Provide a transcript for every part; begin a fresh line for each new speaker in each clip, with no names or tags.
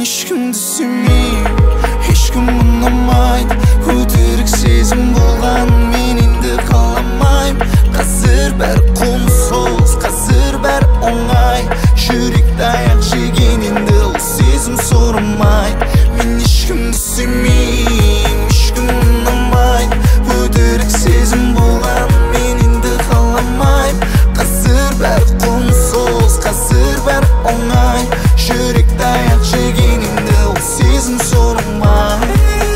ешкімді сүймеймін, ешкім ұнамайды. Өтірік сезім болған мен енді қаламаймын. Қазір бәрі қолма-қол, қазір бәрі оңай. Жүректі аяқ жеген енді ол сезім сұрмайды. Мен ешкімді сүймеймін, ешкім ұнамайды. Өтірік сезім болған мен енді қаламаймын. Қазір бәрі қолма-қол, қазір бәрі оңай. Жүректі аяқ жеген енді ол сезім сұрмайды.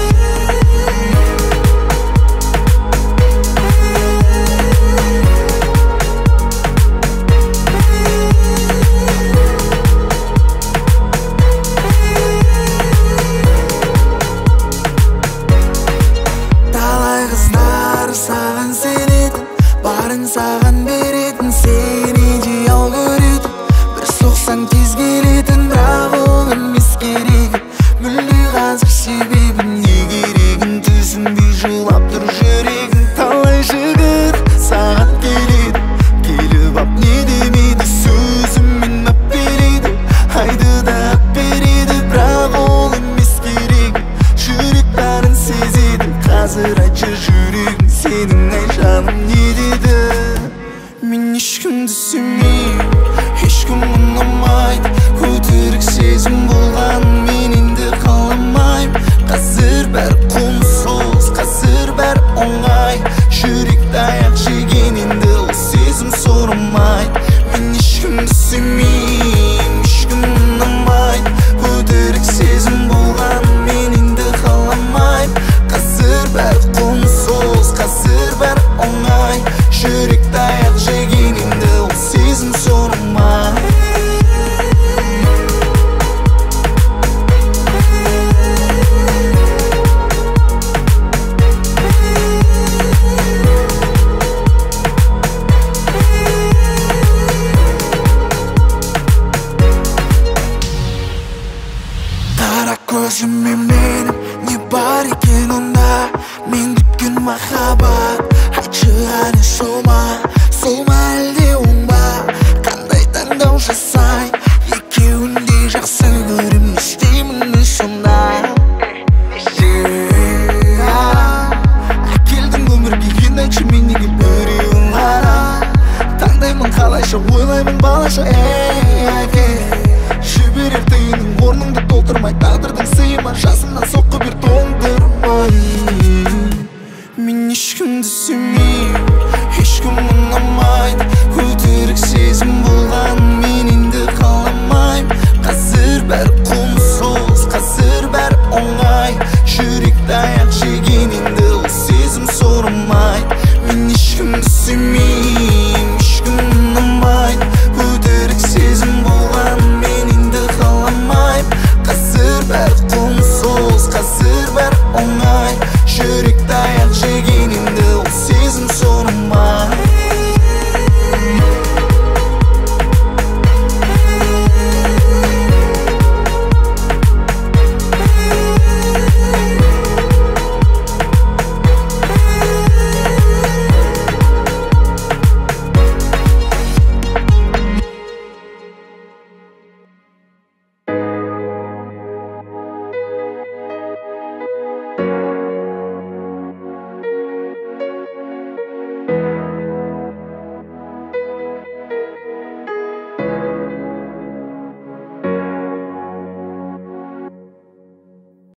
Саған сенетін, барын саған беретін, сені жиял көретін, бір соқсан тез келетін, бірақ ол емес керегін. Мүлде қазір себебін, не керегін түсінбей жылап тұр жүрегің. Талай жігіт саған келеді, келіп ап не демейді, сөзімен өппелейді, айды да өппереді, бірақ ол емес керегін. Жүрек бәрін сезеді, қазір айтшы жүрегің, сенің ай жаным не деді? Мен ешкімді сүймеймін, ешкім ұнамайды. Өтірік сезім болған мен енді қаламаймын. Қазір бәрі қолма-қол, қазір бәрі оңай. Жүректі аяқ жеген енді ол сезім сұрмайды. Мен ешкімді сүймеймін, ешкім ұнамайды. Өтірік сезім болған мен енді қаламаймын. Қазір бәрі қолма-қол, қазір бәрі оңай. Жүректі аяқ жеген енді ол сезім сұрмайды. Қара көзімен